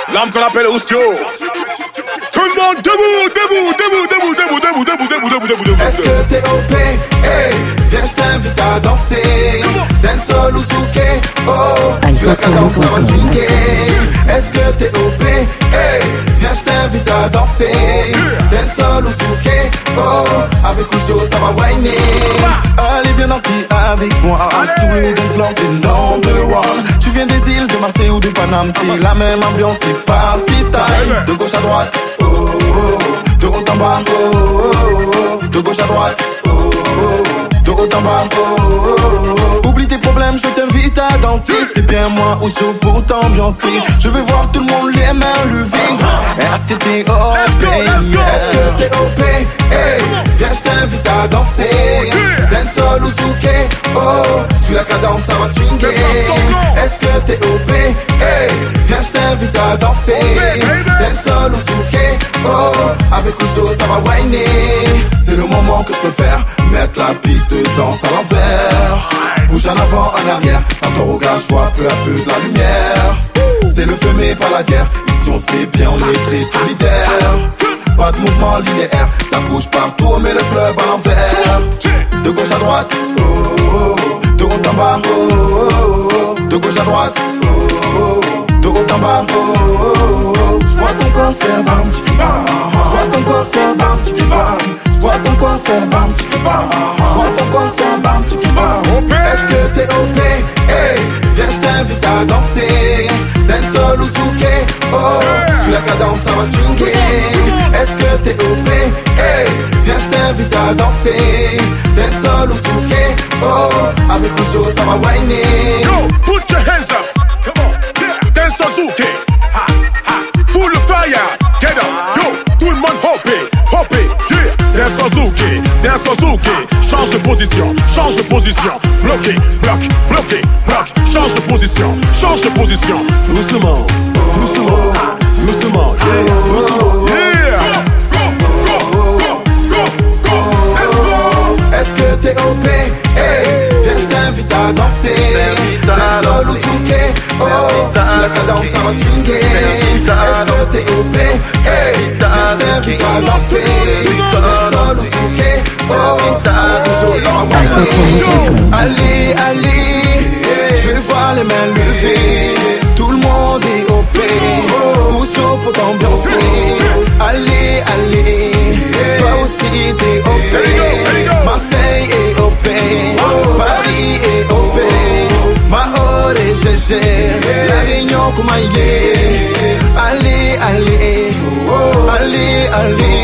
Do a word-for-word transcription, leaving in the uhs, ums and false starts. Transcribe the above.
L'âme qu'on appelle Oustio. Tout le monde debout, debout, debout, debout, debout, debout, debout, debout, debout, debout, debout. Est-ce que t'es O P? Hey, viens, je t'invite à danser. Dancehall ou Souké, oh, sur la cadence ça va swinguer. Est-ce que t'es O P? Hey, viens, je t'invite à danser. Dancehall ou Souké, oh, avec Oucho ça va whiner. Allez, viens danser avec moi. Sous le dance floor, t'es number one. Tu viens des îles de Marseille ou de Paname, c'est la même ambiance, c'est party time. De gauche à droite, oh, oh, oh. De haut en bas, oh, oh, oh. De gauche à droite, oh, oh, oh. De haut en bas, oh, oh, oh. Oublie tes problèmes, je t'invite à danser. C'est bien moi au show pour t'ambiancer. Je veux voir tout le monde les mains levées. Est-ce que t'es O P? Est-ce que t'es O P? Hey, viens, je t'invite à danser. Dancehall ou Souké, oh, sur la cadence ça va swinguer. Est-ce que t'es O P? Hey, viens, je t'invite à danser. Dancehall ou Souké, oh, avec Oucho ça va whiner. C'est le moment que je préfère. Mettre la piste de danse à l'envers. Bouge en avant, en arrière. Dans ton regard, je vois peu à peu de la lumière. C'est le feu mais pas la guerre. Ici on se met bien, on est très solidaire. Pas de mouvement linéaire, ça bouge partout, on met le club à l'envers. De gauche à droite, oh, oh, oh. De haut en bas, oh, oh, oh. De gauche à droite, oh, oh, oh. De haut en bas, oh, oh, oh. Je vois ton corps faire bam, tchiki bam. Je vois ton corps faire bam, tchiki bam. Je vois ton corps faire bam, tchiki bam. Je vois ton corps faire bam, tchiki bam. Est-ce que t'es O P? Hey, viens, je t'invite à danser. Dancehall ou Souké, oh, sur la cadence ça va swinguer. Est-ce que t'es O P? Hey, viens, je t'invite à danser. Dancehall ou Souké, oh, avec Oucho ça va whiner. Go, put your hands up, come on, yeah. Dancehall Souké, ha, ha, full of fire, get up, go, tout le monde hopper, hopper, yeah. Dancehall Souké, Dancehall Souké, change de position, change de position, bloqué, bloc, bloqué, bloc, change de position, change de position, doucement, doucement, doucement, yeah, doucement, yeah. Est-ce que t'es O P? Hey, viens, je t'invite à danser. Dancehall ou Souké, oh, sur la cadence ça va swinguer. Est-ce que t'es O P? Hey, viens, je t'invite à danser. Dancehall ou Souké, oh, toujours ça va whiner. Allez, allez, je vais voir les mains levées. Tout le monde est O P, ou chaud pour t'ambiancer. Allez, allez, toi aussi t'es O P. Marseille est O P, Paris est O P, Mahor et G G, La Réunion Koumaïe. Allez, allez, allez, allez.